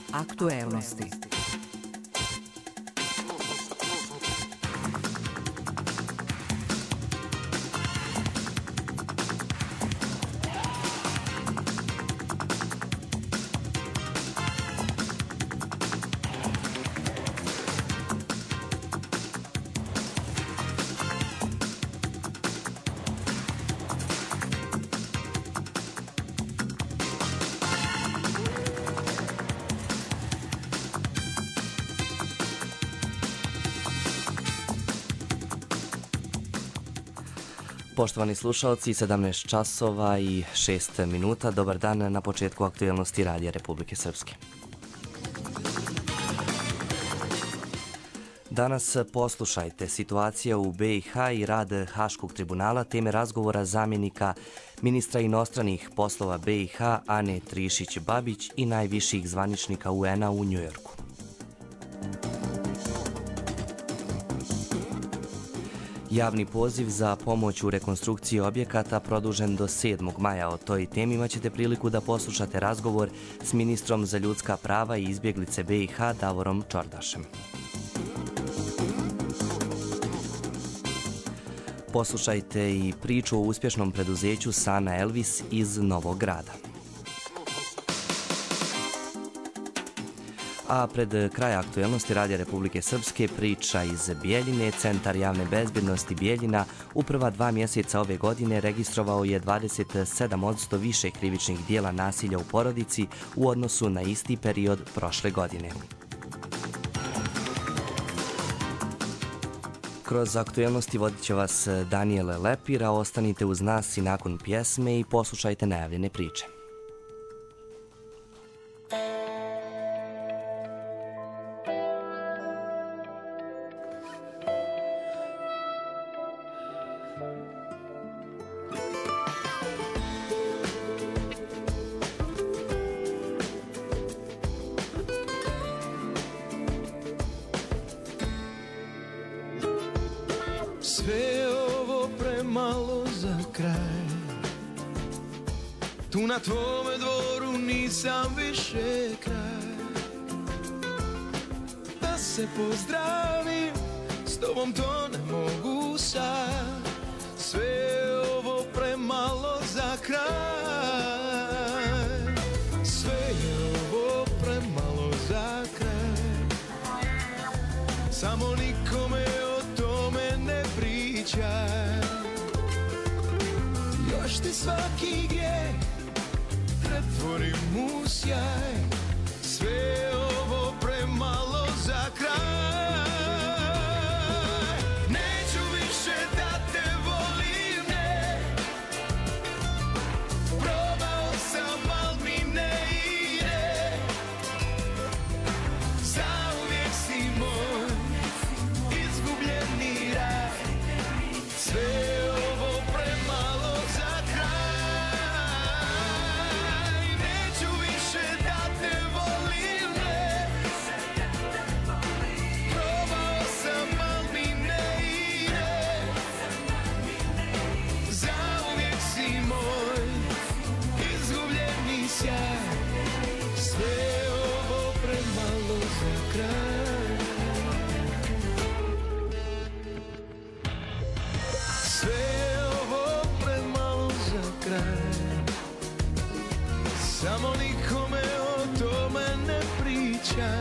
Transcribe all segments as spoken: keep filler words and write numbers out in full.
Aktuelnosti. Poštovani slušalci, sedamnaest časova i šest minuta. Dobar dan na početku aktuelnosti Radija Republike Srpske. Danas poslušajte situacija u B i H i rad Haškog tribunala, teme razgovora zamjenika ministra inostranih poslova B i H Ane Trišić-Babić i najviših zvaničnika U N-a u Njujorku. Javni poziv za pomoć u rekonstrukciji objekata produžen do sedmog maja. O toj temi imaćete priliku da poslušate razgovor s ministrom za ljudska prava i izbjeglice B i H Davorom Čordašem. Poslušajte i priču o uspješnom preduzeću Sana Elvis iz Novog Grada. A pred kraj aktuelnosti Radija Republike Srpske priča iz Bijeljine. Centar javne bezbjednosti Bijeljina u prva dva mjeseca ove godine registrovao je dvadeset sedam posto više krivičnih dijela nasilja u porodici u odnosu na isti period prošle godine. Kroz aktuelnosti vodit će vas Daniel Lepira. Ostanite uz nas i nakon pjesme i poslušajte najavljene priče. Sve ovo premalo za kraj. Tu na tvome dvoru nisam više kraj. Da se pozdravim, s tobom to ne mogu sad. Sve ovo premalo za kraj. Sve je ovo premalo za kraj. Samo nikome još ti svaki grijeh pretvorim u sjaj. Sve ovo premalo za kraj. Neću više da te volim, ne. Probao sam, al mi ne ide. Zauvijek si moj izgubljeni raj. Sve samo nikome o tome ne pričaj.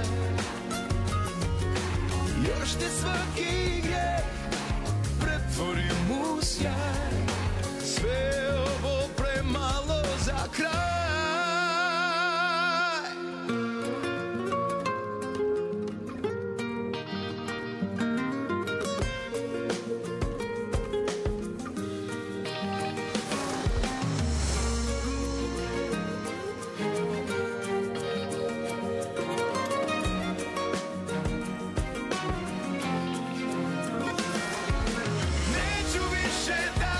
Još te svaki grijeh pretvorim u sjaj. Sve ovo premalo za kraj. Neću više da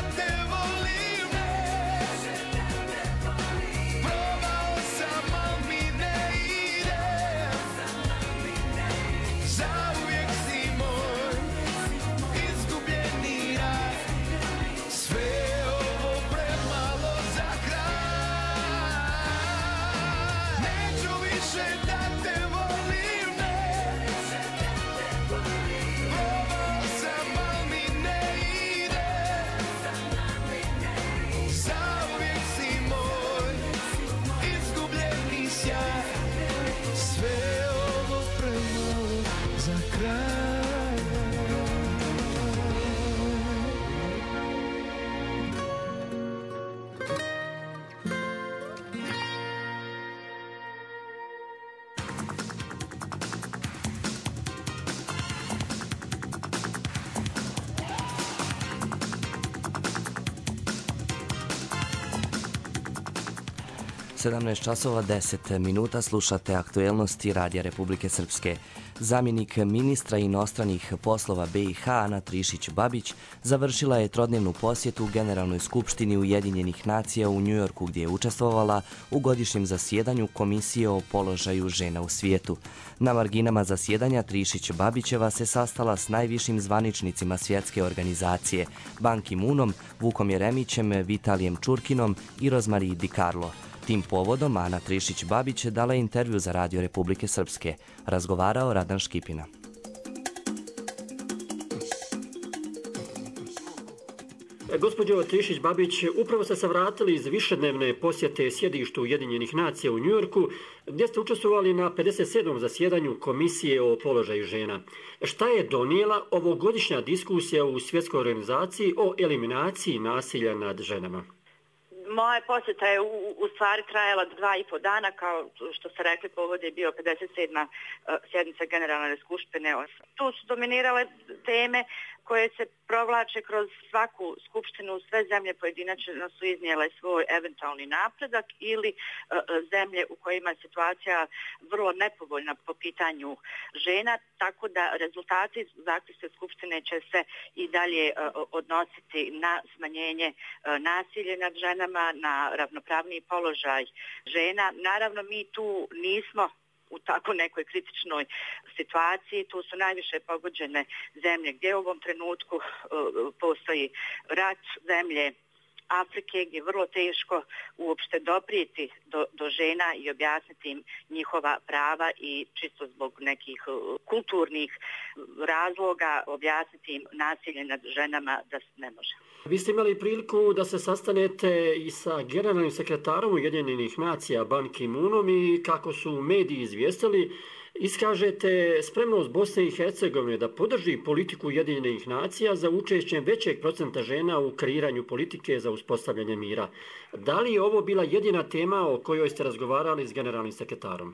sedamnaest časova deset minuta slušate aktuelnosti Radija Republike Srpske. Zamjenik ministra inostranih poslova B i H Ana Trišić-Babić završila je trodnevnu posjetu Generalnoj skupštini Ujedinjenih nacija u Njujorku gdje je učestvovala u godišnjem zasjedanju Komisije o položaju žena u svijetu. Na marginama zasjedanja Trišić-Babićeva se sastala s najvišim zvaničnicima svjetske organizacije Ban Ki-moonom, Vukom Jeremićem, Vitalijem Čurkinom i Rozmari Di Carlo. Tim povodom Ana Trišić-Babić dala je intervju za Radio Republike Srpske. Razgovarao Radan Škipina. Gospođo Trišić-Babić, upravo ste se vratili iz višednevne posjete sjedištu Ujedinjenih nacija u Njujorku, gdje ste učestvovali na pedeset sedmom zasjedanju Komisije o položaju žena. Šta je donijela ovogodišnja diskusija u svjetskoj organizaciji o eliminaciji nasilja nad ženama? Moja posjeta je u, u stvari trajala dva i po dana, kao što ste rekli, povod je bio pedeset sedma sjednica Generalne skupštine. Tu su dominirale teme koje se provlače kroz svaku skupštinu. Sve zemlje pojedinačno su iznijele svoj eventualni napredak ili uh, zemlje u kojima je situacija vrlo nepovoljna po pitanju žena, tako da rezultati zaključka skupštine će se i dalje uh, odnositi na smanjenje uh, nasilja nad ženama, na ravnopravniji položaj žena. Naravno, mi tu nismo u tako nekoj kritičnoj situaciji. Tu su najviše pogođene zemlje gdje u ovom trenutku uh, postoji rat, zemlje Afrike gdje je vrlo teško uopšte doprijeti do, do žena i objasniti im njihova prava i čisto zbog nekih uh, kulturnih razloga objasniti im nasilje nad ženama da se ne može. Vi ste imali priliku da se sastanete i sa generalnim sekretarom Ujedinjenih nacija Ban Ki-moonom i kako su mediji izvijestili, iskažete spremnost Bosne i Hercegovine da podrži politiku Ujedinjenih nacija za učešćem većeg procenta žena u kreiranju politike za uspostavljanje mira. Da li je ovo bila jedina tema o kojoj ste razgovarali s generalnim sekretarom?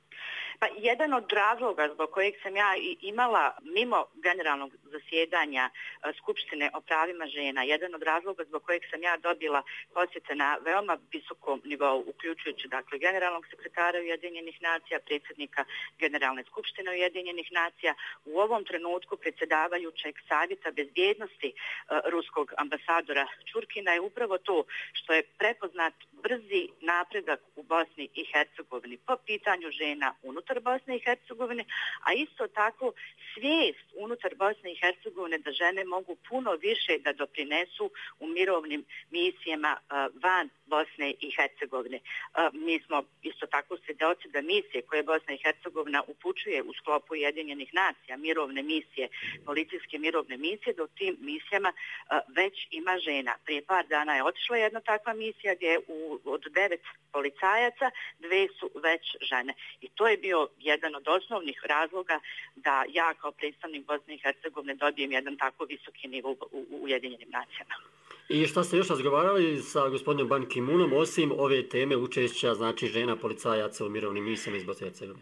Pa jedan od razloga zbog kojeg sam ja imala mimo generalnog zasjedanja Skupštine o pravima žena, jedan od razloga zbog kojeg sam ja dobila posjete na veoma visokom nivou, uključujući dakle generalnog sekretara Ujedinjenih nacija, predsjednika Generalne skupštine Ujedinjenih nacija, u ovom trenutku predsjedavajućeg savjeta bezbjednosti uh, ruskog ambasadora Čurkina je upravo to što je prepoznat brzi napredak u Bosni i Hercegovini po pitanju žena unutar Bosne i Hercegovine, a isto tako svijest unutar Bosne i Hercegovine da žene mogu puno više da doprinesu u mirovnim misijama uh, van Bosne i Hercegovine. Uh, mi smo isto tako svjedoci da misije koje Bosna i Hercegovina upućuje u sklopu Ujedinjenih nacija, mirovne misije, policijske mirovne misije, da u tim misijama uh, već ima žena. Prije par dana je otišla jedna takva misija gdje u, od devet policajaca dve su već žene. I to je bio jedan od osnovnih razloga da ja kao predstavnik Bosne i Hercegovine dobijem jedan tako visoki nivo u, u, u Ujedinjenim nacijama. I šta ste još razgovarali sa gospodinom Ban Ki-moonom osim ove teme učešća znači žena policajaca u mirovnim misijama iz Bosne i Hercegovine?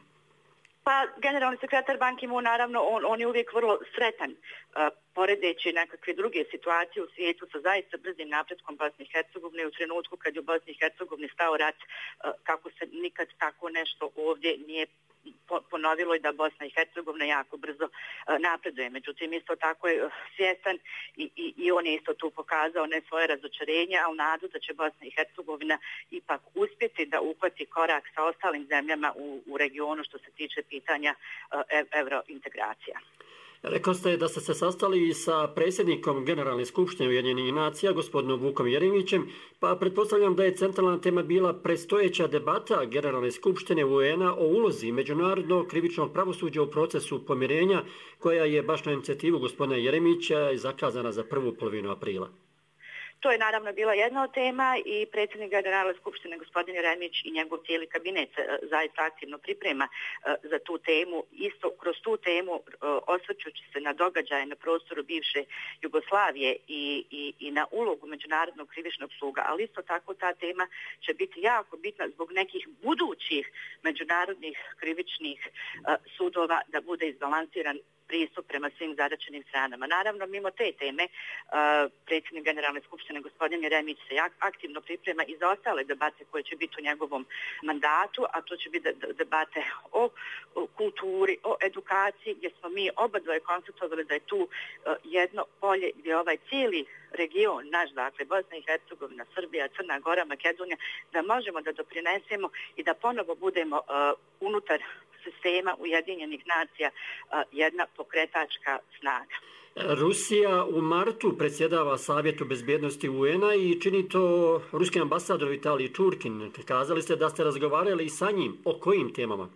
Pa generalni sekretar Ban Ki-moon naravno on, on je uvijek vrlo sretan uh, poredeći nekakve druge situacije u svijetu sa zaista brzim napretkom Bosne i Hercegovine u trenutku kad je u Bosni i Hercegovini stao rat, uh, kako se nikad tako nešto ovdje nije ponovilo i da Bosna i Hercegovina jako brzo uh, napreduje. Međutim, isto tako je uh, svjestan i, i, i on je isto tu pokazao ne svoje razočarenje, ali nadu da će Bosna i Hercegovina ipak uspjeti da uhvati korak sa ostalim zemljama u, u regionu što se tiče pitanja uh, ev, evrointegracija. Rekao ste da ste se sastali i sa predsjednikom Generalne skupštine Ujedinjenih nacija, gospodinom Vukom Jeremićem, pa pretpostavljam da je centralna tema bila predstojeća debata Generalne skupštine U N A o ulozi međunarodnog krivičnog pravosuđa u procesu pomirenja, koja je baš na inicijativu gospodina Jeremića zakazana za prvu polovinu aprila. To je naravno bila jedna od tema i predsjednik Generalne skupštine gospodin Jeremić i njegov cijeli kabinet zaista aktivno priprema za tu temu. Isto kroz tu temu osvrćući se na događaje na prostoru bivše Jugoslavije i, i, i na ulogu Međunarodnog krivičnog suda, ali isto tako ta tema će biti jako bitna zbog nekih budućih međunarodnih krivičnih sudova da bude izbalansiran pristup prema svim zadaćenim stranama. Naravno, mimo te teme, uh, predsjednik Generalne skupštine gospodin Jeremić se aktivno priprema i za ostale debate koje će biti u njegovom mandatu, a to će biti debate o, o kulturi, o edukaciji, gdje smo mi oba dvoje konstatovali da je tu uh, jedno polje gdje ovaj cijeli region, naš, dakle, Bosna i Hercegovina, Srbija, Crna Gora, Makedonija, da možemo da doprinesemo i da ponovo budemo uh, unutar sistema Ujedinjenih nacija uh, jedna pokretačka snaga. Rusija u martu predsjedava Savjetu bezbjednosti U N-a i čini to ruski ambasador u Italiji Čurkin. Kazali ste da ste razgovarali sa njim. O kojim temama?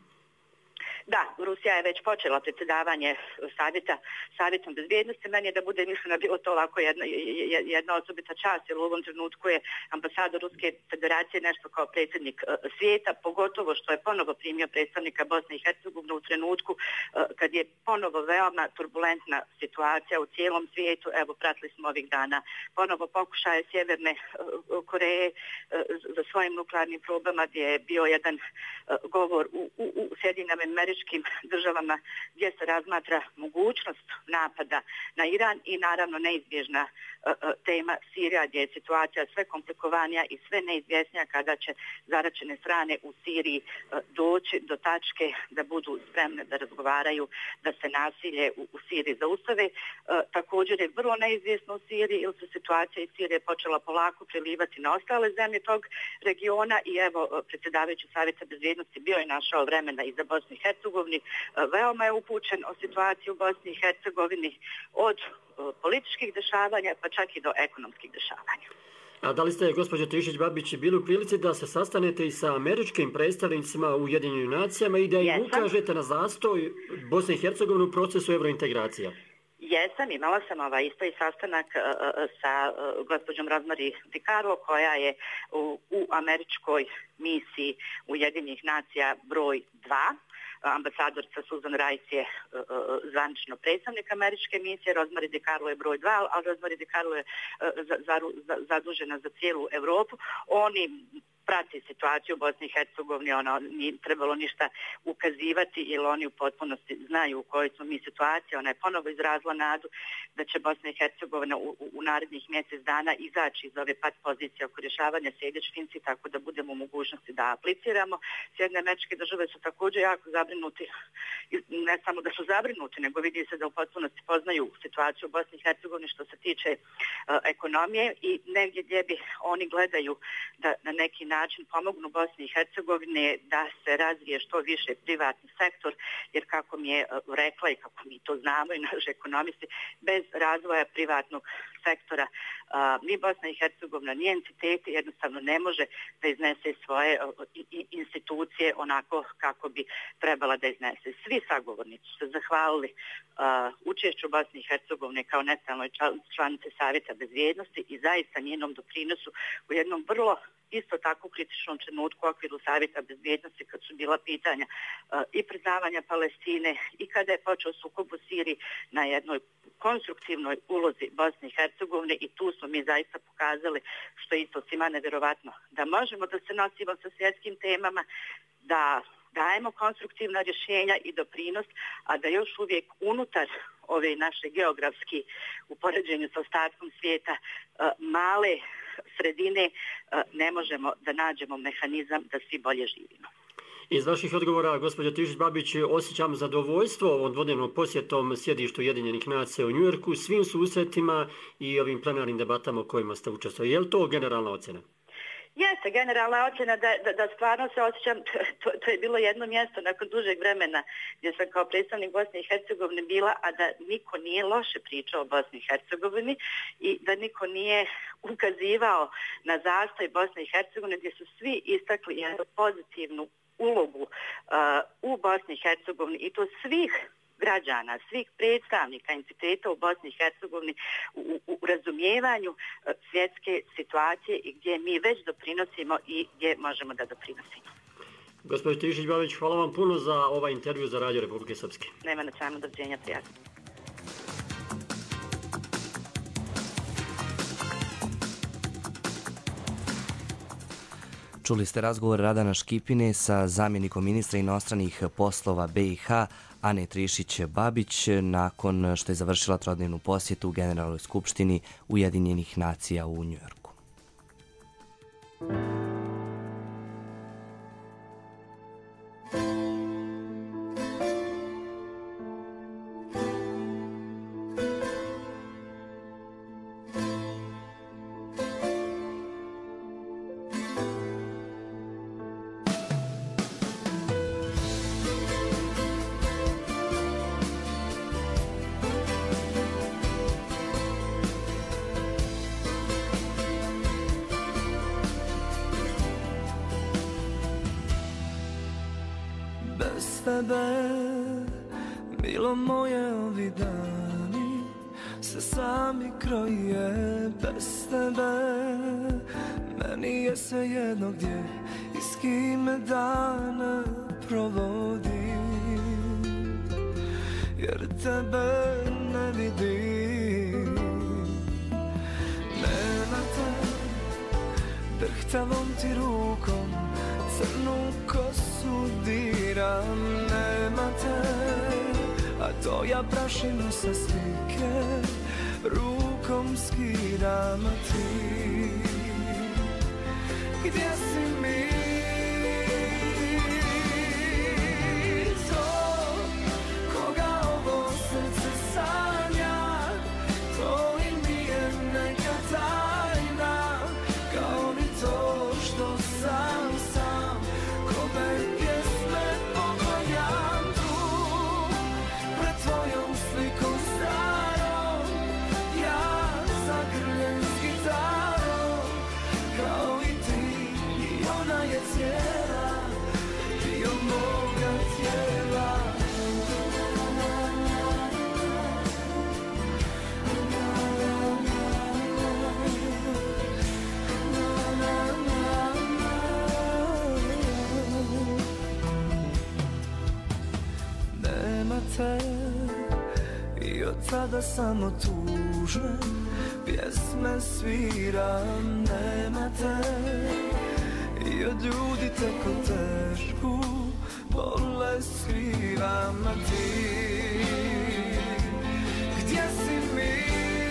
Da, Rusija je već počela predsjedavanje savjeta, savjetom bezbjednosti. Meni je da bude mišljena bilo to ovako jedna, jedna osobita čast, jer u ovom trenutku je ambasador Ruske federacije nešto kao predsjednik svijeta, pogotovo što je ponovo primio predstavnika Bosne i Hercegovine u trenutku kad je ponovo veoma turbulentna situacija u cijelom svijetu. Evo, pratili smo ovih dana ponovo pokušaje Sjeverne Koreje za svojim nuklearnim probama, gdje je bio jedan govor u, u, u Sjedinjenim Američkim državama gdje se razmatra mogućnost napada na Iran i naravno neizbježna uh, tema Sirija, gdje je situacija sve komplikovanija i sve neizvjesnija kada će zaračene strane u Siriji uh, doći do tačke da budu spremne da razgovaraju, da se nasilje u, u Siriji zaustave. Uh, također je vrlo neizvjesno u Siriji, jer se situacija iz Sirije počela polako prelivati na ostale zemlje tog regiona i evo, uh, predsjedavajući Savjeta bezbjednosti bio je našao vremena i za Bosnu i Hercegovini. Veoma je upućen o situaciji u Bosni i Hercegovini od političkih dešavanja pa čak i do ekonomskih dešavanja. A da li ste, gospođo Tišić-Babić, bili u prilici da se sastanete i sa američkim predstavnicima u Ujedinjenim nacijama i da im ukažete na zastoj Bosne i Hercegovine u procesu evrointegracija? Jesam, imala sam ovaj isto i sastanak uh, sa uh, gospođom Rosemary DiCarlo, koja je u, u američkoj misiji Ujedinjenih nacija broj dva. Ambasadorca Susan Rice je uh, zvanično predstavnik američke misije, Rosemary DiCarlo je broj dva, a Rosemary DiCarlo je uh, za, za, za, zadužena za cijelu Europu. Oni prati situaciju u Bosni i Hercegovini, ono nije trebalo ništa ukazivati, jer oni u potpunosti znaju u kojoj smo mi situaciji. Ona je ponovo izrazila nadu da će Bosna i Hercegovina u, u, u narednih mjesec dana izaći iz ove pat pozicije oko rješavanja sljedećih finci, tako da budemo u mogućnosti da apliciramo. Sjedinjene Američke Države su također jako zabrinuti, ne samo da su zabrinuti, nego vidi se da u potpunosti poznaju situaciju u Bosni i Hercegovini što se tiče uh, ekonomije i negdje gdje bi oni gledaju da na neki način način pomognu Bosni i Hercegovine da se razvije što više privatni sektor, jer kako mi je rekla i kako mi to znamo i naši ekonomisti, bez razvoja privatnog sektora a, ni Bosna i Hercegovina, ni entiteti jednostavno ne može da iznese svoje a, i, institucije onako kako bi trebala da iznese. Svi sagovornici su se zahvalili a, učešću Bosne i Hercegovine kao nestalnoj članice Savjeta bezbjednosti i zaista njenom doprinosu u jednom vrlo isto tako u kritičnom trenutku u okviru Savjeta bezbjednosti kad su bila pitanja uh, i priznavanja Palestine i kada je počeo sukob u Siriji na jednoj konstruktivnoj ulozi Bosne i Hercegovine i tu smo mi zaista pokazali, što je isto svima nevjerovatno, da možemo da se nosimo sa svjetskim temama, da dajemo konstruktivna rješenja i doprinos, a da još uvijek unutar ove naše geografski u poređenju sa ostatkom svijeta uh, male sredine ne možemo da nađemo mehanizam da svi bolje živimo. Iz vaših odgovora, gospođo Tišić-Babić, osjećam zadovoljstvo ovom dvodnevnom posjetom sjedištu Ujedinjenih nacija u Njujorku, svim susretima i ovim plenarnim debatama u kojima ste učestvovali. Je li to generalna ocjena? Jeste, generalna ocjena da, da, da stvarno se osjećam, to, to je bilo jedno mjesto nakon dužeg vremena gdje sam kao predstavnik Bosne i Hercegovine bila, a da niko nije loše pričao o Bosni i Hercegovini i da niko nije ukazivao na zastoj Bosne i Hercegovine, gdje su svi istakli jednu pozitivnu ulogu uh, u Bosni i Hercegovini i to svih građana, svih predstavnika entiteta u Bosni i Hercegovini u, u, u razumijevanju uh, svjetske situacije i gdje mi već doprinosimo i gdje možemo da doprinosimo. Gospodin Tišić-Babić, hvala vam puno za ovaj intervju za Radio Republike Srpske. Nema na čemu, doviđenja, prijatno. Čuli ste razgovor Radana Škipine sa zamjenikom ministra inostranih poslova B i H Ane Trišić-Babić nakon što je završila trodnevnu posjetu u Generalnoj skupštini Ujedinjenih nacija u Njujorku. Bez tebe, milo moje, ovi dani se sami kroje. Bez tebe, meni je svejedno gdje i s kime dana provodim, jer tebe ne vidim. Nema te, drhtavom ti rukom crnu kosu diram. Nema te, a to ja prašinu sa slike rukom skidam. A ti, gdje si mi? To, koga ovo srce sanja, to i nije neka tajna, kao ni to što sam sam. Kome pjesme poklanjam tu, pred tvojom slikom starom, ja zagrljen s gitarom, kao i ti, i ona je cijela, dio moga tijela. Nema te, i od tada samo tužne pjesme sviram. Nema te, i od ljudi tako tešku bolest skrivam. A ti, gdje si mi?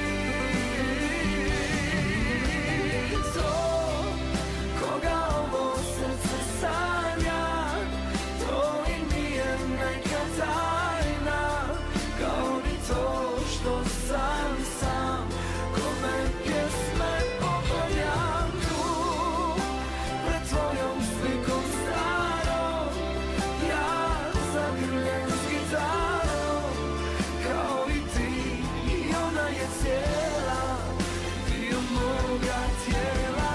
To, koga ovo srce sanja, to i nije neka tajna, kao ni to što sam sam. Kome pjesme poklanjam tu, pred tvojom slikom starom, ja zagrljen s gitarom, kao i ti, i ona je cijela, dio moga tijela.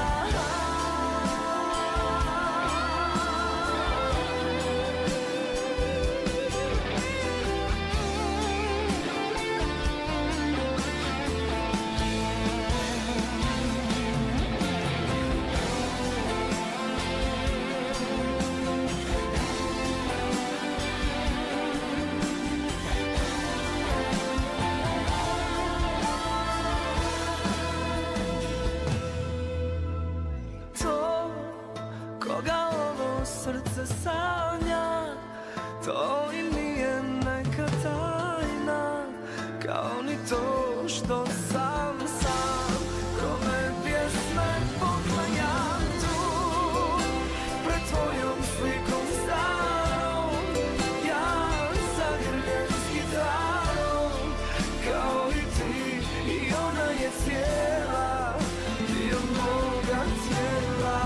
To, koga ovo srce sanja, to i nije neka tajna, kao ni to što sam sam. Kome pjesme poklanjam tu, pred tvojom slikom starom, ja zagrljen s gitarom, kao i ti, i ona je cijela, dio moga tijela.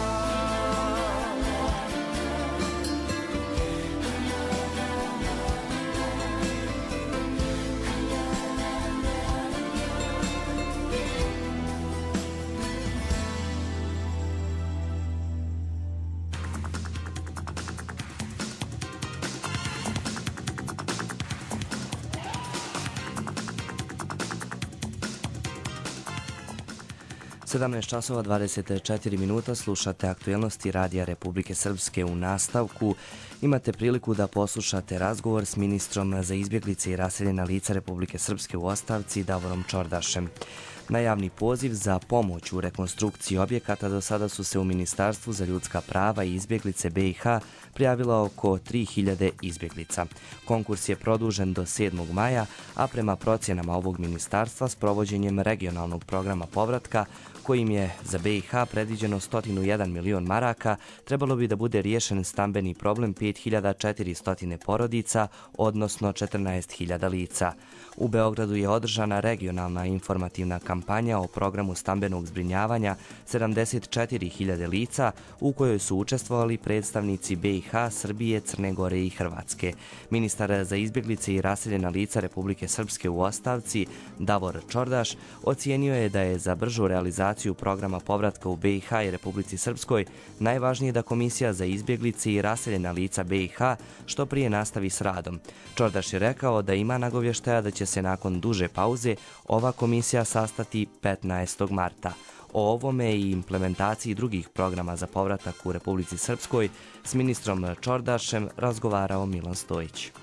sedamnaest časova dvadeset četiri minuta, slušate aktuelnosti Radija Republike Srpske. U nastavku imate priliku da poslušate razgovor s ministrom za izbjeglice i raseljena lica Republike Srpske u ostavci Davorom Čordašem. Na javni poziv za pomoć u rekonstrukciji objekata do sada su se u Ministarstvu za ljudska prava i izbjeglice B i H prijavilo oko tri hiljade izbjeglica. Konkurs je produžen do sedmog maja, a prema procjenama ovog ministarstva s provođenjem regionalnog programa povratka, kojim je za B i H predviđeno sto jedan milion maraka, trebalo bi da bude riješen stambeni problem pet hiljada četiristo porodica, odnosno četrnaest hiljada lica. U Beogradu je održana regionalna informativna kampanja o programu stambenog zbrinjavanja sedamdeset četiri hiljade lica, u kojoj su učestvovali predstavnici B i H, Srbije, Crne Gore i Hrvatske. Ministar za izbjeglice i raseljena lica Republike Srpske u ostavci, Davor Čordaš, ocijenio je da je za bržu realizaciju programa povratka u B i H i Republici Srpskoj najvažnije da Komisija za izbjeglice i raseljena lica B i H što prije nastavi s radom. Čordaš je rekao da ima nagovještaja da će se nakon duže pauze ova komisija sastati petnaestog marta. O ovome i implementaciji drugih programa za povratak u Republici Srpskoj s ministrom Čordašem razgovarao Milan Stojić.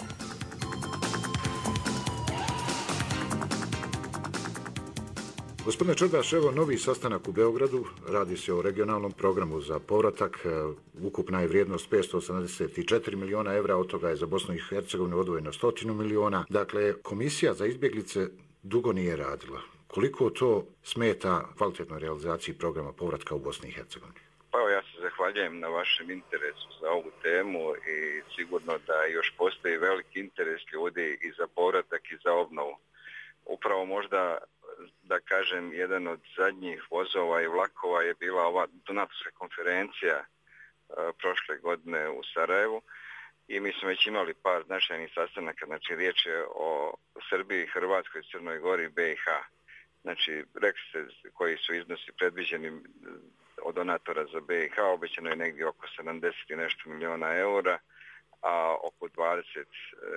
Gospodine Čordaš, evo novi sastanak u Beogradu, radi se o regionalnom programu za povratak, ukupna je vrijednost petsto osamdeset četiri miliona evra, od toga je za Bosnu i Hercegovinu odvojeno stotinu miliona. Dakle, Komisija za izbjeglice dugo nije radila. Koliko to smeta kvalitetnoj realizaciji programa povratka u Bosni i Hercegovini? Pa evo, ja se zahvaljujem na vašem interesu za ovu temu i sigurno da još postoji veliki interes ljudi i za povratak i za obnovu. Upravo možda da kažem, jedan od zadnjih vozova i vlakova je bila ova donatorska konferencija e, prošle godine u Sarajevu i mi smo već imali par značajnih sastanaka, znači riječ je o Srbiji, Hrvatskoj, Crnoj Gori i B i H. Znači, rekli ste koji su iznosi predviđeni od donatora za B i H, obećano je negdje oko sedamdeset i nešto miliona eura, a oko dvadeset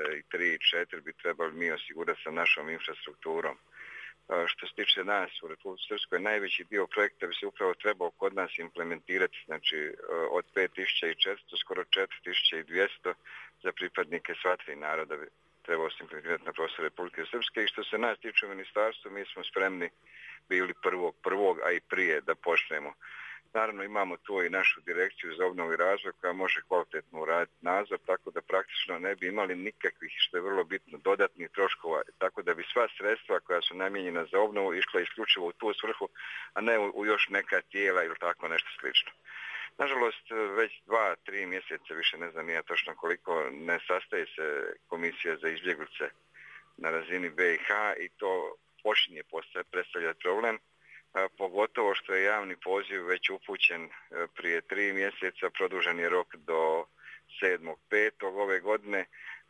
tri četiri bi trebali mi osigurati sa našom infrastrukturom. Što se tiče nas u Republici Srpskoj, najveći dio projekta bi se upravo trebao kod nas implementirati, znači od pet tisuća četiristo skoro četiri tisuće dvjesto za pripadnike sva tri naroda bi trebao se implementirati na prostoru Republike Srpske. I što se nas tiče u ministarstvu, mi smo spremni bili prvog, prvog, a i prije da počnemo. Naravno, imamo tu i našu direkciju za obnovu i razvoj koja može kvalitetno uraditi nadzor, tako da praktično ne bi imali nikakvih, što je vrlo bitno, dodatnih troškova, tako da bi sva sredstva koja su namijenjena za obnovu išla isključivo u tu svrhu, a ne u, u još neka tijela ili tako nešto slično. Nažalost, već dva, tri mjeseca, više ne znam nije točno koliko, ne sastaje se Komisija za izbjeglice na razini B i H i to počinje predstavljati problem. Pogotovo što je javni poziv već upućen prije tri mjeseca, produžen je rok do sedmog petog ove godine,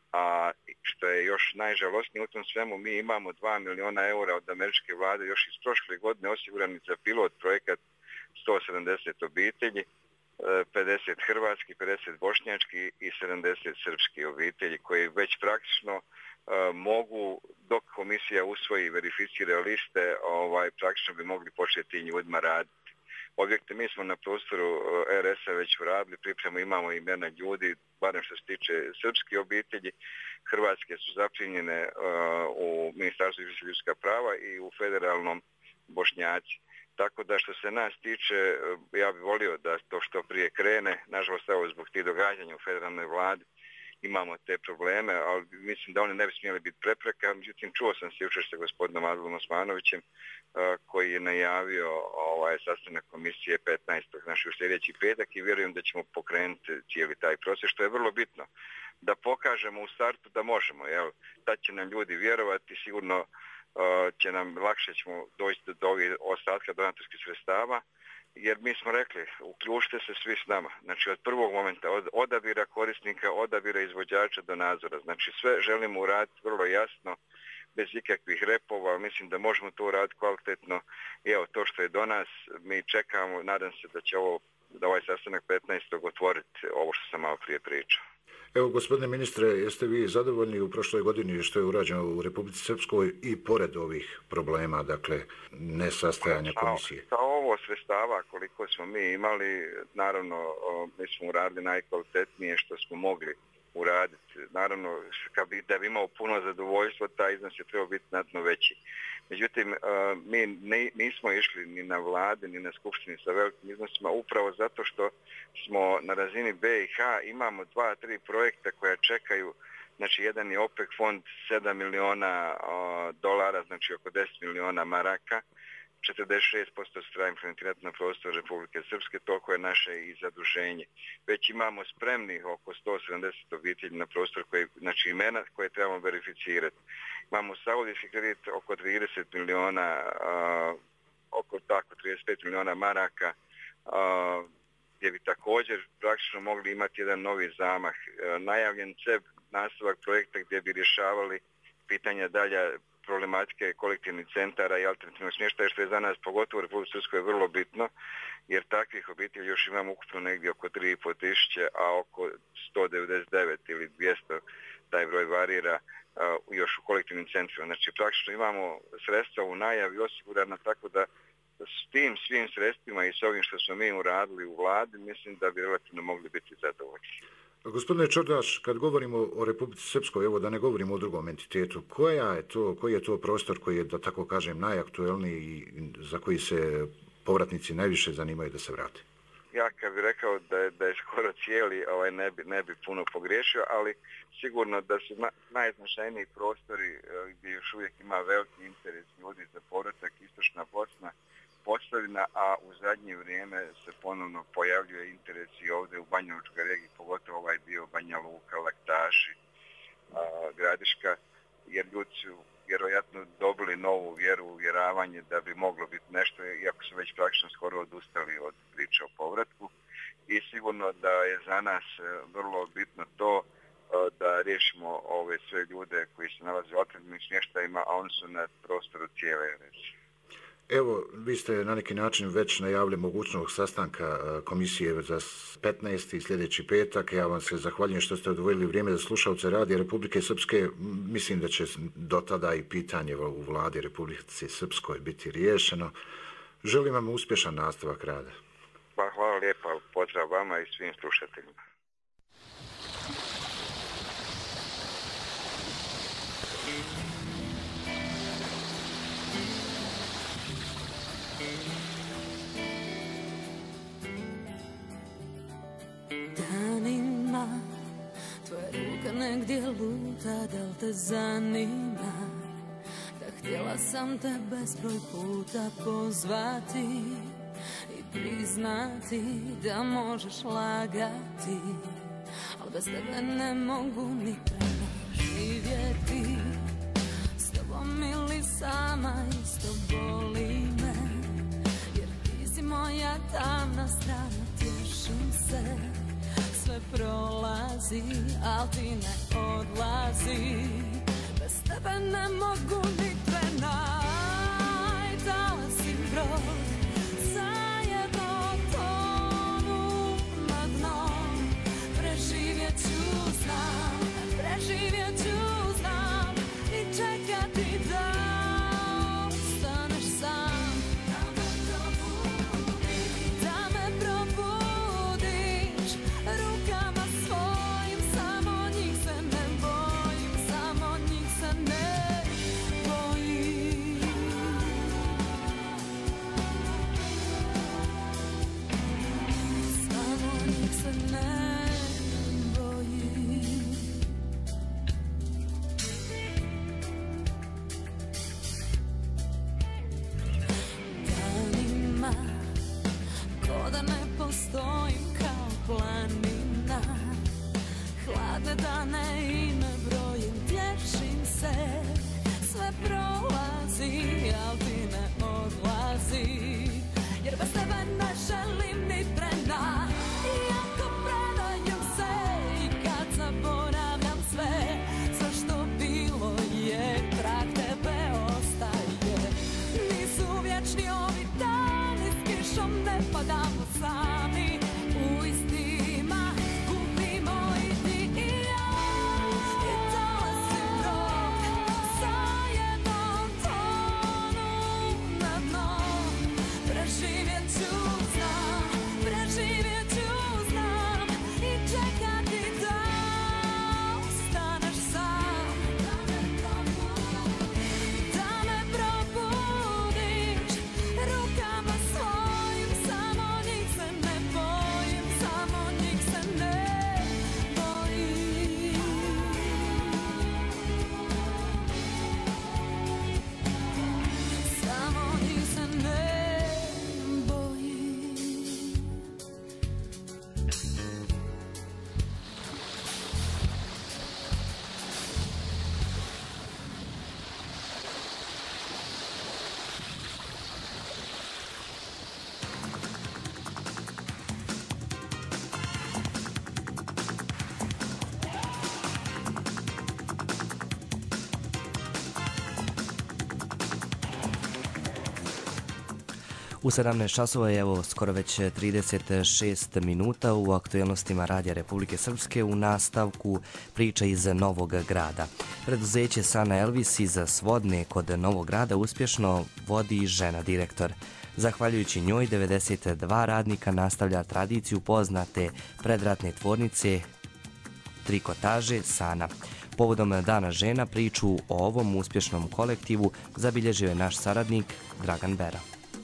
a što je još najžalosnije u tom svemu, mi imamo dva miliona eura od američke vlade još iz prošle godine osigurani za pilot projekat sto sedamdeset obitelji, pedeset hrvatski, pedeset bošnjački i sedamdeset srpski obitelji koji već praktično mogu, dok komisija usvoji i verificira liste, ovaj, praktično bi mogli početi ljudima raditi. Objekte mi smo na prostoru R S-a već uradili, pripremu imamo imena ljudi, barem što se tiče srpske obitelji, hrvatske su zaprimljene uh, u Ministarstvu ljudska prava i u federalnom Bošnjaci. Tako da što se nas tiče, ja bih volio da to što prije krene, nažalost evo zbog tih događanja u federalnoj vladi, imamo te probleme, ali mislim da oni ne bi smjeli biti prepreka. Međutim, čuo sam se jučer sa gospodinom Adilom Osmanovićem koji je najavio ovaj sastanak komisije petnaestog znači u sljedeći petak i vjerujem da ćemo pokrenuti cijeli taj proces, što je vrlo bitno. Da pokažemo u startu da možemo, jel? Tad će nam ljudi vjerovati, sigurno će nam lakše ćemo doći do ovih ostatka donatorskih sredstava, jer mi smo rekli, uključite se svi s nama. Znači od prvog momenta, od odabira korisnika, odabira izvođača do nadzora. Znači sve želimo uraditi vrlo jasno, bez ikakvih repova. Mislim da možemo to uraditi kvalitetno. I evo, to što je do nas, mi čekamo, nadam se da će ovo, da ovaj sastanak petnaestog otvoriti ovo što sam malo prije pričao. Evo, gospodine ministre, jeste vi zadovoljni u prošloj godini što je urađeno u Republici Srpskoj i pored ovih problema, dakle, nesastajanja komisije? Sa ovo sredstava koliko smo mi imali, naravno, mi smo uradili najkvalitetnije što smo mogli uraditi. Naravno, da bi imao puno zadovoljstvo, taj iznos je trebao biti znatno veći. Međutim, mi nismo išli ni na vladi, ni na skupštini sa velikim iznosima, upravo zato što smo na razini B i H imamo dva, tri projekta koja čekaju. Znači, jedan je OPEC fond sedam miliona dolara, znači oko deset miliona maraka, četrdeset šest posto se treba implementirati na prostor Republike Srpske, toliko je naše i zaduženje. Već imamo spremnih oko sto sedamdeset obitelji na prostor, koje, znači imena koje trebamo verificirati. Imamo saudijski kredit oko trideset miliona, uh, oko tako trideset pet miliona maraka, uh, gdje bi također praktično mogli imati jedan novi zamah. Uh, najavljen C E B, nastavak projekta gdje bi rješavali pitanja dalja problematike kolektivnih centara i alternativnog smještaja, što je za nas pogotovo u Republici Srpskoj vrlo bitno, jer takvih obitelji još imamo ukupno negdje oko tri i pol tisuće, a oko sto devedeset devet ili dvjesto, taj broj varira, uh, još u kolektivnim centrima. Znači, praktično imamo sredstva u najavi osigurana, tako da s tim svim sredstvima i s ovim što smo mi uradili u vladi, mislim da bi relativno mogli biti zadovoljni. Gospodine Čordaš, kad govorimo o Republici Srpskoj, evo da ne govorimo o drugom entitetu, koja je to, koji je to prostor koji je, da tako kažem, najaktuelniji i za koji se povratnici najviše zanimaju da se vrate? Ja kad bih rekao da je, da je skoro cijeli, ovaj, ne, bi, ne bi puno pogriješio, ali sigurno da su na, najznačajniji prostori gdje još uvijek ima veliki interes ljudi za povratak, Istočna Bosna, Posavina, a u zadnje vrijeme se ponovno pojavljuje interes i ovdje u Banjalučkoj regiji, pogotovo ovaj dio Banja Luka, Laktaši, a, Gradiška, jer ljudi su vjerojatno dobili novu vjeru, uvjeravanje da bi moglo biti nešto, iako su već praktično skoro odustali od priče o povratku. I sigurno da je za nas vrlo bitno to da riješimo ove sve ljude koji se nalaze u alternativnim smještajima, a oni su na prostoru cijele regije. Evo, vi ste na neki način već najavili mogućnog sastanka komisije za petnaesti sljedeći petak. Ja vam se zahvaljujem što ste odvojili vrijeme za slušalce Radija Republike Srpske. Mislim da će do tada i pitanje u vladi Republike Srpskoj biti riješeno. Želim vam uspješan nastavak rada. Pa, hvala lijepa, pozdrav vama i svim slušateljima. Danima tvoja ruka negdje luta, da li te zanima da htjela sam te bezbroj puta pozvati i priznati da možeš lagati, ali bez tebe ne mogu ni preživjeti. S tobom ili sama isto boli me, jer ti si moja tamna strana, tješim se. Sve prolazi, al ti ne odlazi. Bez tebe ne mogu ni trenaj. Dala si broj, zajedno tonu na dno. Preživjet ću, znam, preživjet ću, znam. I čekati da ostaneš sam. Da me probudiš, da me probudiš rukama svojim, samo njih se ne bojim, samo njih se ne bojim. U sedamnaest časova je evo skoro već trideset šest minuta u aktuelnostima Radija Republike Srpske u nastavku priča iz Novog Grada. Preduzeće Sana Elvis iz Svodne kod Novog Grada uspješno vodi žena direktor. Zahvaljujući njoj devedeset dva radnika nastavlja tradiciju poznate predratne tvornice trikotaže Sana. Povodom Dana žena priču o ovom uspješnom kolektivu zabilježio je naš saradnik Dragan Bera.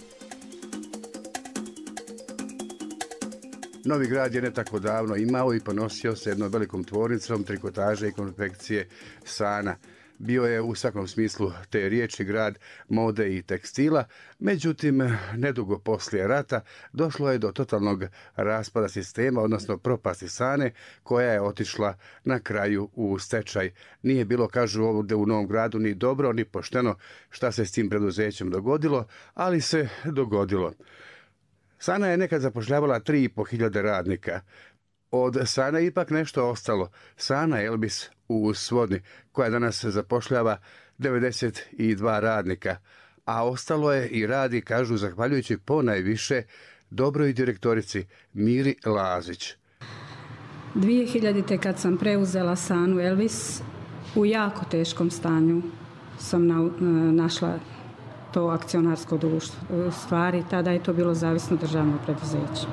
Novi Grad je ne tako davno imao i ponosio se jednom velikom tvornicom trikotaže i konfekcije Sana. Bio je u svakom smislu te riječi grad mode i tekstila, međutim, nedugo poslije rata došlo je do totalnog raspada sistema, odnosno propasti Sane, koja je otišla na kraju u stečaj. Nije bilo, kažu ovdje u Novom Gradu, ni dobro, ni pošteno šta se s tim preduzećem dogodilo, ali se dogodilo. Sana je nekad zapošljavala tri i po hiljade radnika. Od Sana je ipak nešto ostalo. Sana Elvis u Svodni, koja danas zapošljava devedeset dva radnika. A ostalo je i radi, kažu, zahvaljujući ponajviše dobroj direktorici Miri Lazić. dvije hiljadite. kad sam preuzela Sanu Elvis, u jako teškom stanju sam na, našla to akcionarsko društvo. U stvari, tada je to bilo zavisno državno preduzeće.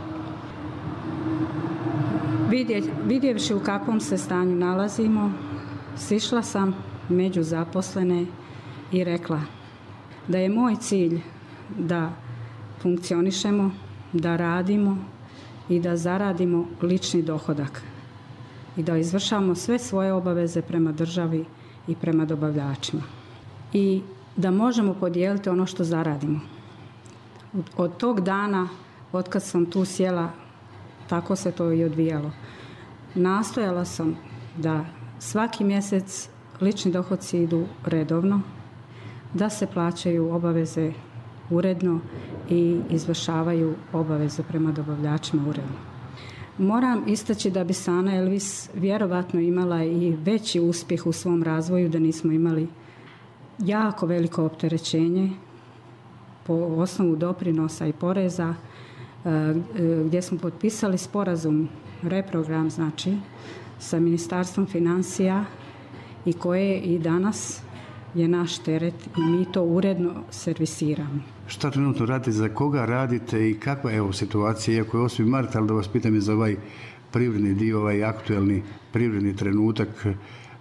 Vidje, vidjevši u kakvom se stanju nalazimo, sišla sam među zaposlene i rekla da je moj cilj da funkcionišemo, da radimo i da zaradimo lični dohodak i da izvršavamo sve svoje obaveze prema državi i prema dobavljačima. I da možemo podijeliti ono što zaradimo. Od tog dana, od kad sam tu sjela, tako se to i odvijalo. Nastojala sam da svaki mjesec lični dohodci idu redovno, da se plaćaju obaveze uredno i izvršavaju obaveze prema dobavljačima uredno. Moram istaći da bi Sana Elvis vjerovatno imala i veći uspjeh u svom razvoju da nismo imali jako veliko opterećenje po osnovu doprinosa i poreza, gdje smo potpisali sporazum, reprogram, znači, sa Ministarstvom financija i koje i danas je naš teret i mi to uredno servisiramo. Šta trenutno radite, za koga radite i kakva je evo situacija, iako je osmi mart, ali da vas pitam i za ovaj privredni dio, ovaj aktuelni privredni trenutak uh,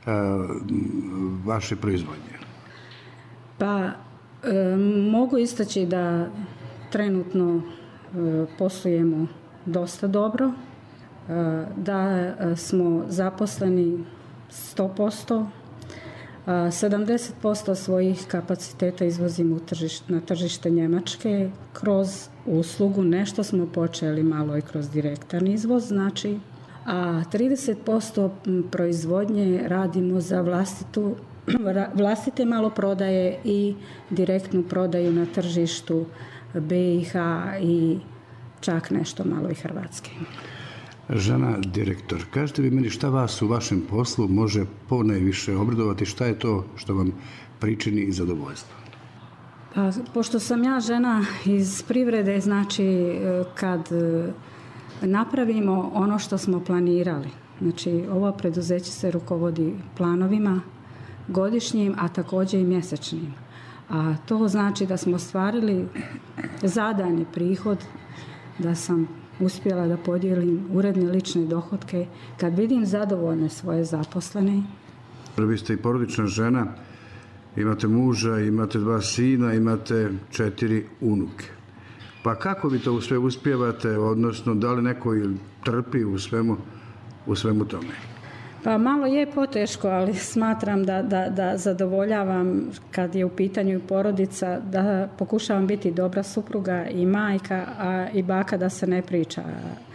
vaše proizvodnje? Pa, e, mogu istaći da trenutno e, poslujemo dosta dobro, e, da smo zaposleni sto posto, e, sedamdeset posto svojih kapaciteta izvozimo u tržiš, na tržište Njemačke kroz uslugu, nešto smo počeli malo i kroz direktan izvoz, znači, a trideset posto proizvodnje radimo za vlastitu vlastite maloprodaje i direktnu prodaju na tržištu be i ha i čak nešto malo i Hrvatske. Žena direktor, kažete vi meni šta vas u vašem poslu može ponajviše obradovati, šta je to što vam pričini i zadovoljstvo? Pa, pošto sam ja žena iz privrede, znači kad napravimo ono što smo planirali, znači ovo preduzeće se rukovodi planovima, godišnjim, a također i mjesečnim. A to znači da smo ostvarili zadani prihod, da sam uspjela da podijelim uredne lične dohotke, kad vidim zadovoljne svoje zaposlene. Vi ste i porodična žena, imate muža, imate dva sina, imate četiri unuke. Pa kako vi to sve uspijevate, odnosno da li neko trpi u svemu, u svemu tome? Pa malo je poteško, ali smatram da, da, da zadovoljavam kad je u pitanju porodica, da pokušavam biti dobra supruga i majka, a i baka da se ne priča.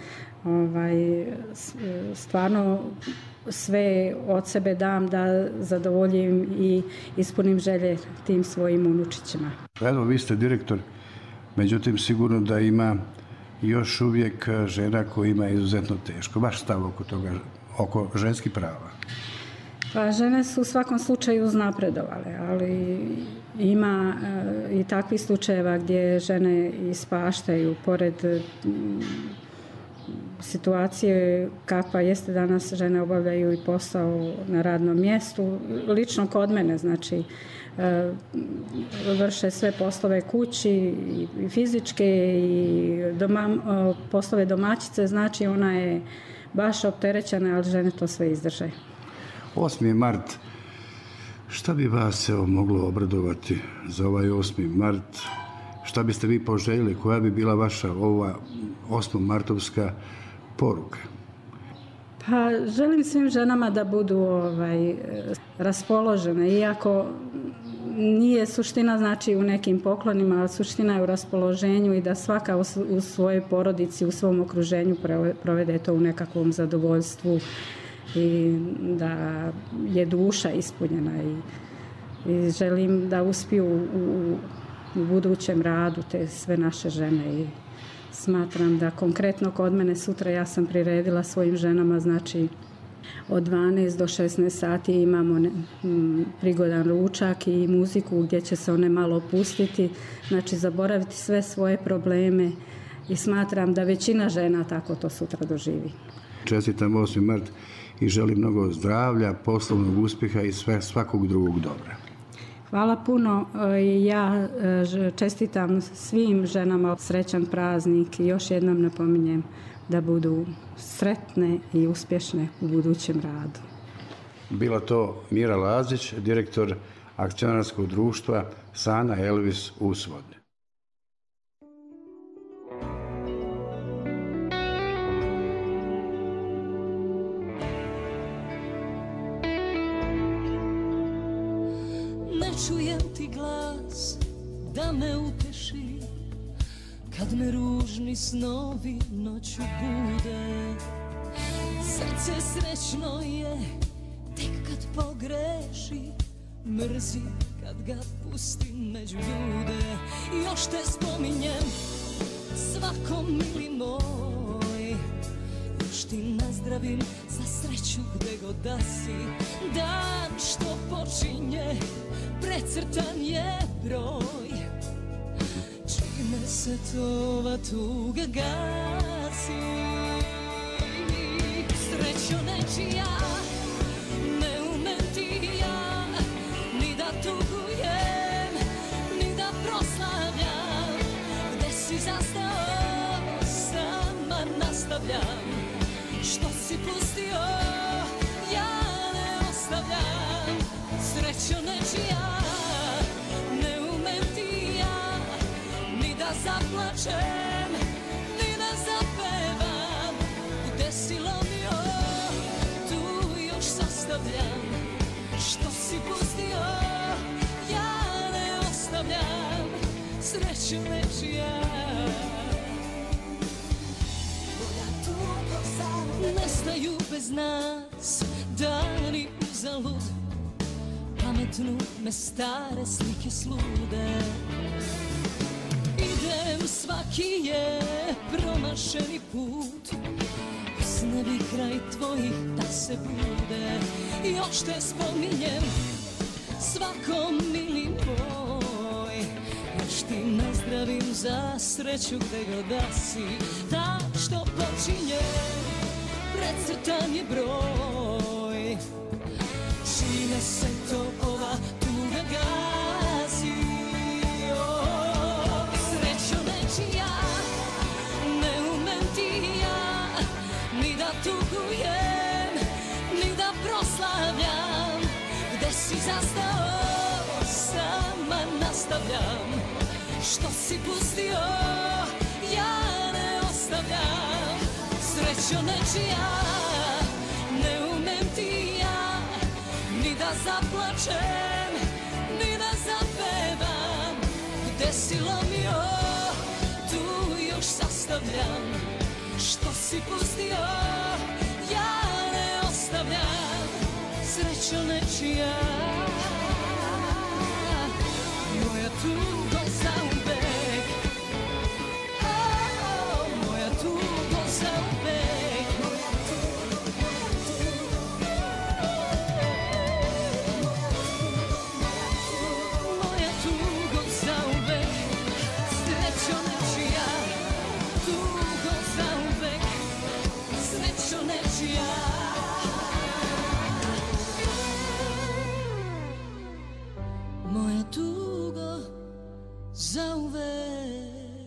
ovaj, stvarno sve od sebe dam da zadovoljim i ispunim želje tim svojim unučićima. Evo, vi ste direktor, međutim sigurno da ima još uvijek žena koji ima izuzetno teško. Vaš stav oko toga, oko ženskih prava? Pa žene su u svakom slučaju uznapredovale, ali ima e, i takvih slučajeva gdje žene ispaštaju pored m, situacije kakva jeste danas, žene obavljaju i posao na radnom mjestu. Lično kod mene, znači, e, vrše sve poslove kući i fizičke i doma, poslove domaćice, znači ona je baš opterećena, ali žene to sve izdrže. osmi mart, šta bi vas evo, moglo obradovati za ovaj osmi mart? Šta biste vi poželjeli? Koja bi bila vaša ova osmomartovska poruka? Pa želim svim ženama da budu ovaj, raspoložene, iako nije suština znači u nekim poklonima, ali suština je u raspoloženju i da svaka u svojoj porodici, u svom okruženju provede to u nekakvom zadovoljstvu i da je duša ispunjena i, i želim da uspiju u, u budućem radu te sve naše žene i smatram da konkretno kod mene sutra ja sam priredila svojim ženama, znači od dvanaest do šesnaest sati imamo ne, m, prigodan ručak i muziku gdje će se one malo opustiti, znači zaboraviti sve svoje probleme i smatram da većina žena tako to sutra doživi. Čestitam osmi mart i želim mnogo zdravlja, poslovnog uspjeha i sve, svakog drugog dobra. Hvala puno. Ja čestitam svim ženama srećan praznik i još jednom napominjem da budu sretne i uspješne u budućem radu. Bila to Mira Lazić, direktor akcionarskog društva Sana Elvis Usvod. Čujem ti glas da me uteši kad me ružni snovi noću bude. Srce srećno je tek kad pogreši, mrzi kad ga pustim među ljude. Još te spominjem svako mili moj, još ti nazdravim za sreću gde god da si. Dan što počinje precrtan je broj, čime se to ova tuga gasi. Srećo nečija, ne umem ti ja ni da tugujem, ni da proslavljam. Gde si zastao, sama nastavljam. Što si pustio, ja ne ostavljam. Srećo nečija, ne umem ti ja ni da zaplačem, ni da zapevam. Gde si lomio, tu još sastavljam. Što si pustio, ja ne ostavljam. Srećo nečija, nestaju bez nas dani uzalud, pametnu me stare slike slude. Idem, svaki je promašeni put, usne bi kraj tvojih da se bude. Još te spominjem svako mili moj, još ti nazdravim za sreću gde god da si. Da što počinje precrtan je broj, čime se to ova tuga gasi. Oh, srećo nečija, ne umem ti ja ni da tugujem, ni da proslavljam. Gde si zastao, sama nastavljam. Što si pustio, ja ne ostavljam. Srećo nečija, ne umem ti ja ni da zaplačem, ni da zapevam. Gde si lomio, tu još sastavljam. Što si pustio, ja ne ostavljam, srećo nečija, moja tugo zauvek, oh, moja tugo zauvek, moja tugo, moja tugo zauvek, srećo nečija, tugo zauvek, srećo nečija. Moja tugo zauvek.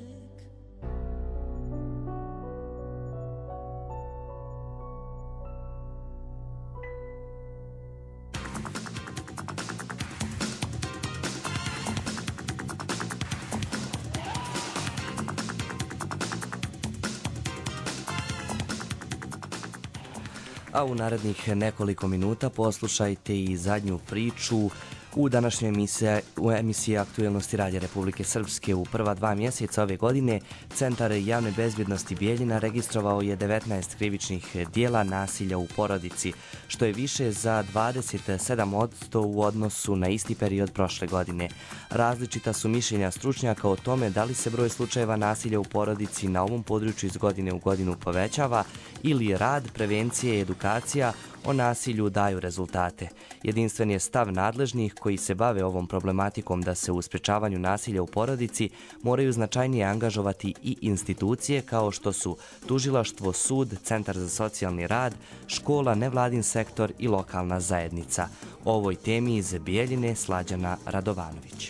A u narednih nekoliko minuta poslušajte i zadnju priču u današnjoj emisiji, u emisiji Aktuelnosti Radija Republike Srpske. U prva dva mjeseca ove godine Centar javne bezbjednosti Bijeljina registrovao je devetnaest krivičnih dijela nasilja u porodici, što je više za dvadeset sedam posto u odnosu na isti period prošle godine. Različita su mišljenja stručnjaka o tome da li se broj slučajeva nasilja u porodici na ovom području iz godine u godinu povećava ili rad, prevencije i edukacija o nasilju daju rezultate. Jedinstven je stav nadležnih koji se bave ovom problematikom da se u sprečavanju nasilja u porodici moraju značajnije angažovati i institucije kao što su tužilaštvo, sud, centar za socijalni rad, škola, nevladin sektor i lokalna zajednica. O ovoj temi iz Bijeljine Slađana Radovanović.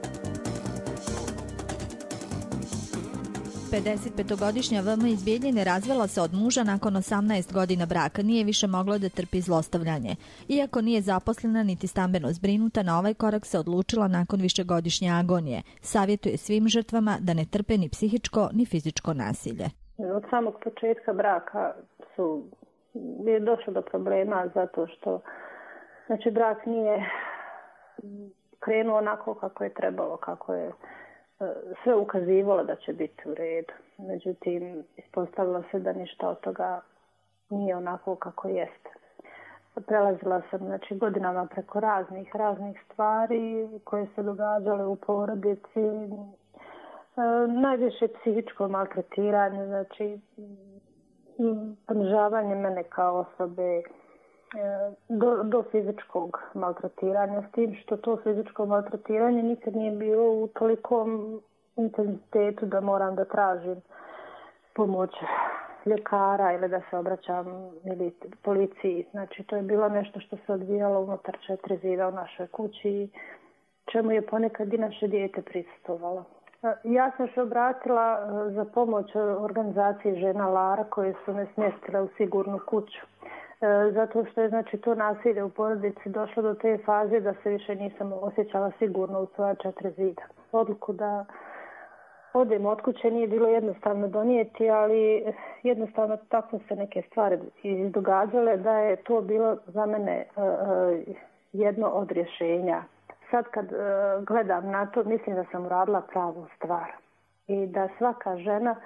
pedesetpetogodišnja V M iz Bijeljine razvela se od muža nakon osamnaest godina braka. Nije više mogla da trpi zlostavljanje. Iako nije zaposlena niti stambeno zbrinuta, na ovaj korak se odlučila nakon višegodišnje agonije. Savjetuje svim žrtvama da ne trpe ni psihičko ni fizičko nasilje. Od samog početka braka su je došlo do problema zato što znači brak nije krenuo onako kako je trebalo, kako je sve ukazivalo da će biti u redu. Međutim, ispostavilo se da ništa od toga nije onako kako jeste. Prelazila sam znači, godinama preko raznih, raznih stvari koje se događale u porodici. E, najviše psihičko maltretiranje, znači ponižavanje mene kao osobe, Do, do fizičkog maltretiranja, s tim što to fizičko maltretiranje nikad nije bilo u tolikom intenzitetu da moram da tražim pomoć ljekara ili da se obraćam ili policiji. Znači to je bilo nešto što se odvijalo unutar četiri zida u našoj kući, čemu je ponekad i naše dijete prisustvovalo. Ja sam se obratila za pomoć organizaciji Žena Lara koje su me smjestile u sigurnu kuću. Zato što je znači to nasilje u porodici došlo do te faze da se više nisam osjećala sigurno u svoja četiri zida. Odluku da odem od kuće nije bilo jednostavno donijeti, ali jednostavno tako se neke stvari izdogađale da je to bilo za mene jedno od rješenja. Sad kad gledam na to, mislim da sam uradila pravu stvar i da svaka žena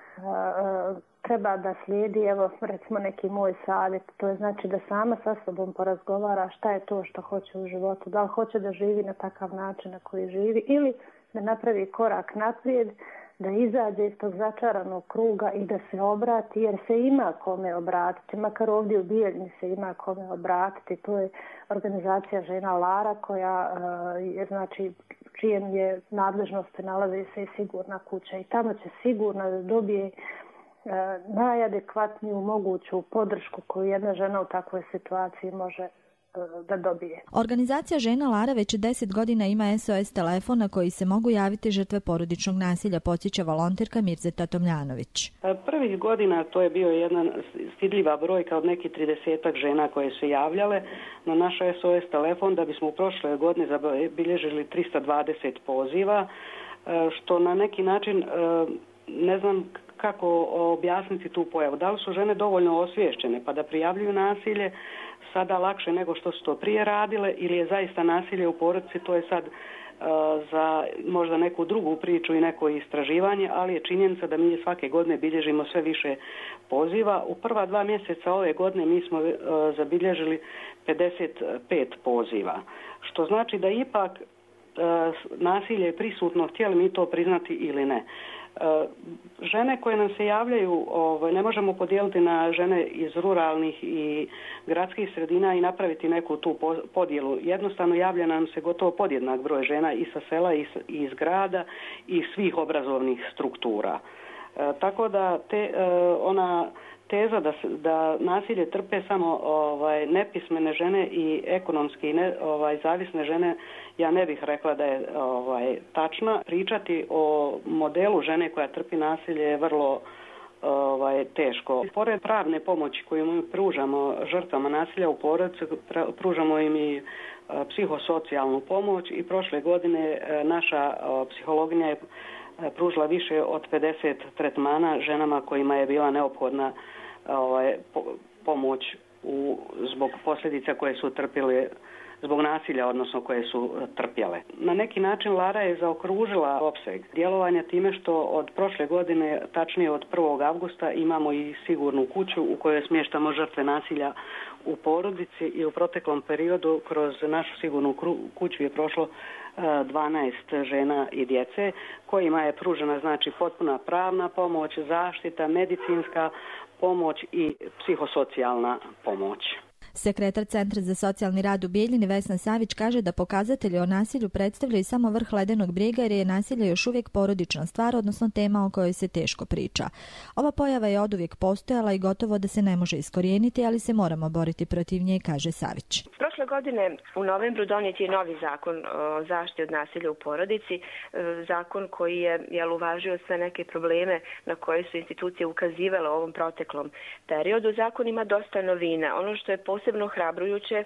treba da slijedi, evo recimo neki moj savjet, to je znači da sama sa sobom porazgovara šta je to što hoće u životu, da li hoće da živi na takav način na koji živi ili da napravi korak naprijed, da izađe iz tog začaranog kruga i da se obrati, jer se ima kome obratiti, makar ovdje u Bijeljini se ima kome obratiti, to je organizacija Žena Lara koja je znači čijem je nadležnosti nalazi se i sigurna kuća i tamo će sigurno da dobije najadekvatniju moguću podršku koju jedna žena u takvoj situaciji može da dobije. Organizacija Žena Lara već deset godina ima S O S telefon na koji se mogu javiti žrtve porodičnog nasilja, podsjeća volonterka Mirzeta Tomljanović. Prvih godina to je bio jedna stidljiva brojka od nekih tridesetak žena koje su javljale na naš S O S telefon, da bismo u prošle godine zabilježili trista dvadeset poziva, što na neki način ne znam kako objasniti tu pojavu. Da li su žene dovoljno osviješćene pa da prijavljuju nasilje sada lakše nego što su to prije radile ili je zaista nasilje u porodici, to je sad za možda neku drugu priču i neko istraživanje, ali je činjenica da mi svake godine bilježimo sve više poziva. U prva dva mjeseca ove godine mi smo zabilježili pedeset pet poziva, što znači da ipak nasilje je prisutno, htjeli mi to priznati ili ne. Žene koje nam se javljaju ne možemo podijeliti na žene iz ruralnih i gradskih sredina i napraviti neku tu podjelu. Jednostavno javlja nam se gotovo podjednak broj žena i sa sela i iz grada i svih obrazovnih struktura. Tako da te, ona teza da, da nasilje trpe samo ovaj, nepismene žene i ekonomski ne, ovaj, zavisne žene, ja ne bih rekla da je ovaj, tačna. Pričati o modelu žene koja trpi nasilje je vrlo ovaj, teško. Pored pravne pomoći koju mi pružamo žrtvama nasilja u porodici, pružamo im i psihosocijalnu pomoć i prošle godine naša psihologinja je pružila više od pedeset tretmana ženama kojima je bila neophodna ovaj, po, pomoć u, zbog posljedica koje su trpile zbog nasilja, odnosno koje su trpjele. Na neki način Lara je zaokružila opseg djelovanja time što od prošle godine, tačnije od prvog avgusta, imamo i sigurnu kuću u kojoj smještamo žrtve nasilja u porodici i u proteklom periodu kroz našu sigurnu kuću je prošlo dvanaest žena i djece kojima je pružena znači potpuna pravna pomoć, zaštita, medicinska pomoć i psihosocijalna pomoć. Sekretar Centra za socijalni rad u Bijeljini Vesna Savić kaže da pokazatelji o nasilju predstavljaju samo vrh ledenog brijega jer je nasilje još uvijek porodična stvar, odnosno tema o kojoj se teško priča. Ova pojava je oduvijek postojala i gotovo da se ne može iskorijeniti, ali se moramo boriti protiv nje, kaže Savić. Prošle godine u novembru donijet je novi zakon o zaštiti od nasilja u porodici, zakon koji je jel, uvažio sve neke probleme na koje su institucije ukazivale u ovom proteklom periodu. Zakon ima dosta novina. Ono što je posebno hrabrujuće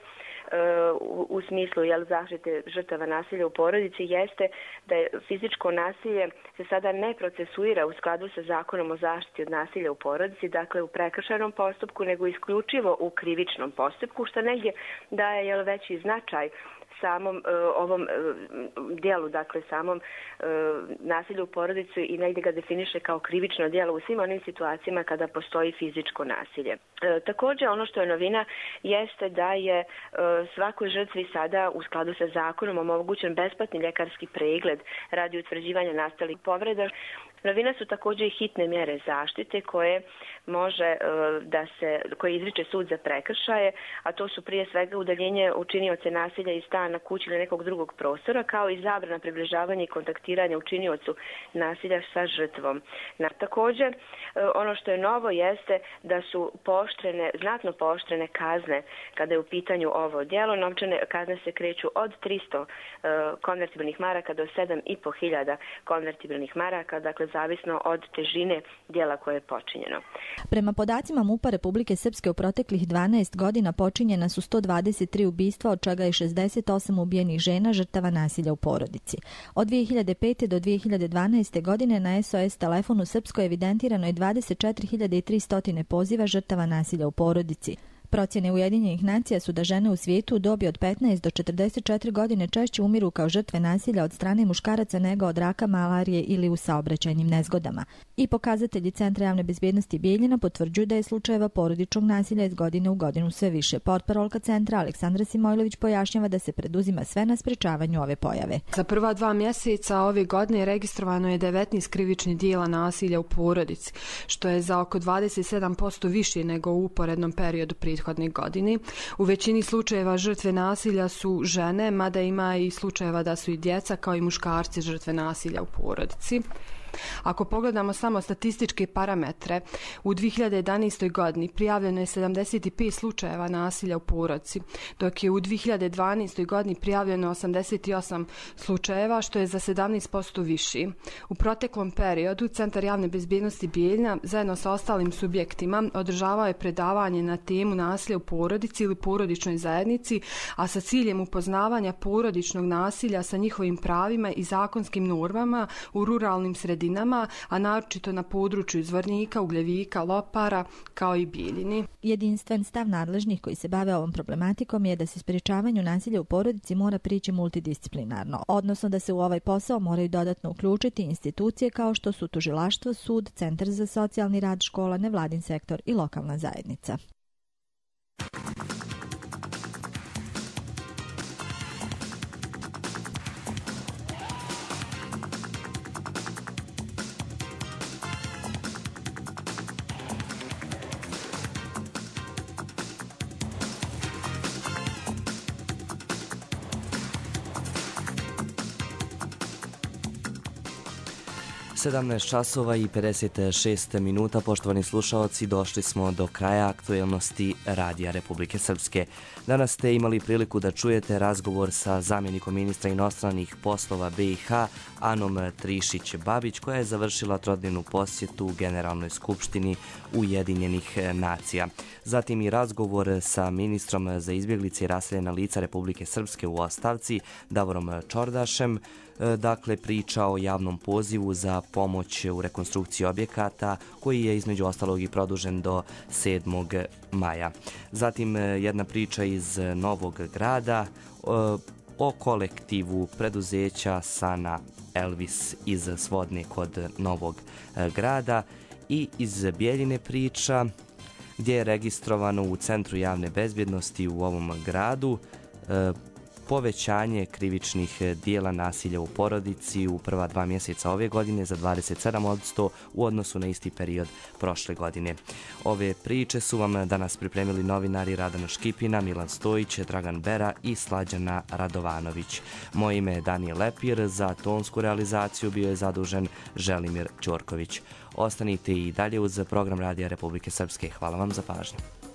u, u smislu jel, zaštite žrtava nasilja u porodici jeste da je fizičko nasilje se sada ne procesuira u skladu sa zakonom o zaštiti od nasilja u porodici, dakle u prekršajnom postupku, nego isključivo u krivičnom postupku, što negdje daje jel, veći značaj samom uh, ovom uh, dijelu, dakle samom uh, nasilju u porodici i negdje ga definiše kao krivično djelo u svim onim situacijama kada postoji fizičko nasilje. Uh, također ono što je novina jeste da je uh, svakoj žrtvi sada u skladu sa zakonom omogućen besplatni ljekarski pregled radi utvrđivanja nastalih povreda. Novina su također i hitne mjere zaštite koje može da se, koje izriče sud za prekršaje, a to su prije svega udaljenje učinioca nasilja iz stana, kuće ili nekog drugog prostora, kao i zabrana približavanja i kontaktiranja učiniocu nasilja sa žrtvom. Na, također, ono što je novo jeste da su pooštrene, znatno pooštrene kazne kada je u pitanju ovo djelo. Novčane kazne se kreću od tristo konvertibilnih maraka do sedam i po hiljada konvertibilnih maraka, dakle zavisno od težine djela koje je počinjeno. Prema podacima MUP-a Republike Srpske u proteklih dvanaest godina počinjena su sto dvadeset tri ubistva, od čega je šezdeset osam ubijenih žena žrtava nasilja u porodici. Od dvije hiljade pete do dvije hiljade dvanaeste godine na S O S telefonu u Srpskoj evidentirano je dvadeset četiri hiljade tristo poziva žrtava nasilja u porodici. Procjene Ujedinjenih nacija su da žene u svijetu u dobi od petnaest do četrdeset četiri godine češće umiru kao žrtve nasilja od strane muškaraca nego od raka, malarije ili u saobraćajnim nezgodama. I pokazatelji Centra javne bezbjednosti Bijeljina potvrđuju da je slučajeva porodičnog nasilja iz godine u godinu sve više. Portparolka centra Aleksandra Simojlović pojašnjava da se preduzima sve na sprečavanju ove pojave. Za prva dva mjeseca ove godine registrovano je devetnaest krivičnih djela nasilja u porodici, što je za oko dvadeset sedam posto više nego u uporednom periodu prije prethodne godine. U većini slučajeva žrtve nasilja su žene, mada ima i slučajeva da su i djeca kao i muškarci žrtve nasilja u porodici. Ako pogledamo samo statističke parametre, u dvije hiljade jedanaestoj godini prijavljeno je sedamdeset pet slučajeva nasilja u porodici, dok je u dvije hiljade dvanaestoj godini prijavljeno osamdeset osam slučajeva, što je za sedamnaest posto više. U proteklom periodu Centar javne bezbjednosti Bijeljina zajedno sa ostalim subjektima održavao je predavanje na temu nasilja u porodici ili porodičnoj zajednici, a sa ciljem upoznavanja porodičnog nasilja sa njihovim pravima i zakonskim normama u ruralnim sredinama sredinama, a naročito na području Zvornika, Ugljevika, Lopara, kao i Bijeljini. Jedinstven stav nadležnih koji se bave ovom problematikom je da se sprječavanju nasilja u porodici mora prići multidisciplinarno, odnosno da se u ovaj posao moraju dodatno uključiti institucije kao što su tužilaštvo, sud, centar za socijalni rad, škola, nevladin sektor i lokalna zajednica. sedamnaest časova i pedeset šest minuta, poštovani slušaoci, došli smo do kraja aktuelnosti Radija Republike Srpske. Danas ste imali priliku da čujete razgovor sa zamjenikom ministra inostranih poslova B i H Anom Trišić-Babić, koja je završila trodnevnu posjetu Generalnoj skupštini Ujedinjenih nacija. Zatim i razgovor sa ministrom za izbjeglice i raseljena lica Republike Srpske u ostavci Davorom Čordašem, dakle priča o javnom pozivu za pomoć u rekonstrukciji objekata koji je između ostalog i produžen do sedmog maja. Zatim jedna priča iz Novog Grada o kolektivu preduzeća Sana Elvis iz Svodne kod Novog Grada i iz Bijeljine priča gdje je registrovano u Centru javne bezbjednosti u ovom gradu povećanje krivičnih dijela nasilja u porodici u prva dva mjeseca ove godine za dvadeset sedam posto u odnosu na isti period prošle godine. Ove priče su vam danas pripremili novinari Radan Škipina, Milan Stojić, Dragan Bera i Slađana Radovanović. Moje ime je Daniel Lepir, za tonsku realizaciju bio je zadužen Želimir Ćorković. Ostanite i dalje uz program Radija Republike Srpske. Hvala vam za pažnju.